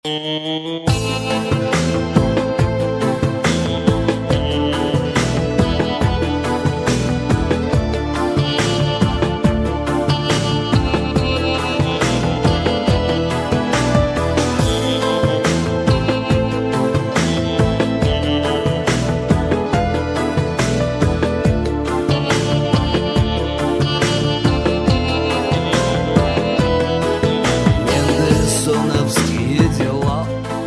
Мендельсоновские дела.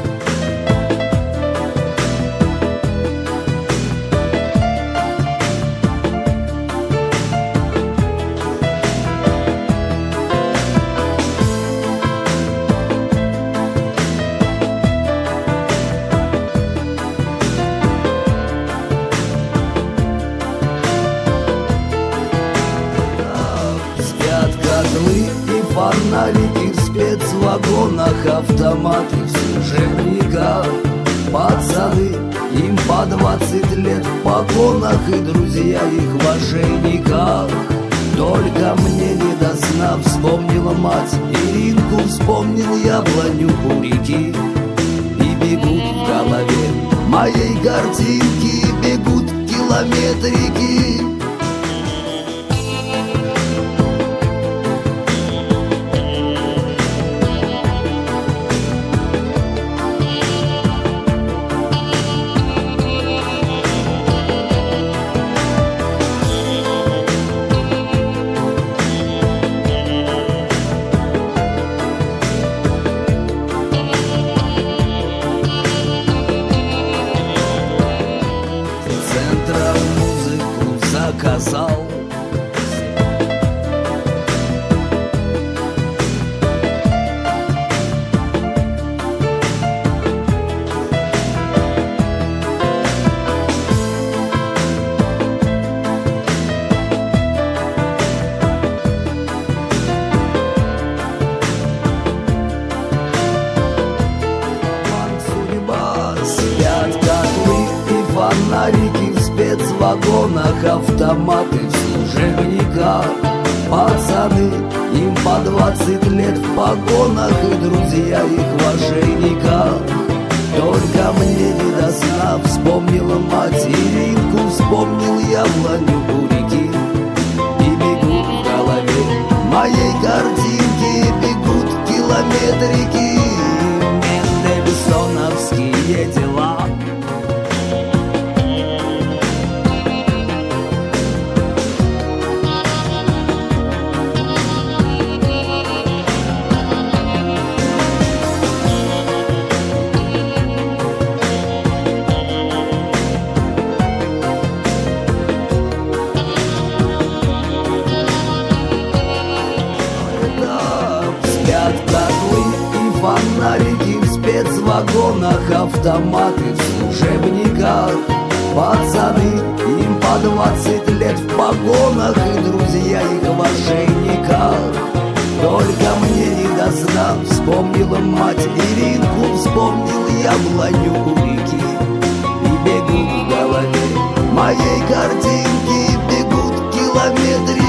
Спят котлы и фонарики в спецвагонах, автоматы в служебниках. Пацаны, им по 20 лет в погонах, и друзья их в ошейниках. Только мне не до сна вспомнила мать Иринку, вспомнил яблоню у реки. И бегут в голове моей картинки, бегут километрики. Центром музыку заказал. Судьба, спят котлы и фонарики в спецвагонах, автоматы в служебниках. Пацаны, им по 20 лет в погонах, и друзья их в ошейниках. Только мне не до сна вспомнила мать Иринку, вспомнил яблоню у реки. И бегут в голове моей картинки, бегут километрики. Мендельсоновские дела. Спят котлы и фонарики в спецвагонах, автоматы в служебниках. Пацаны, им по 20 лет в погонах, и друзья их в ошейниках. Только мне не до сна вспомнила мать Иринку, вспомнил яблоню у реки. И бегут в голове моей картинки, бегут километры.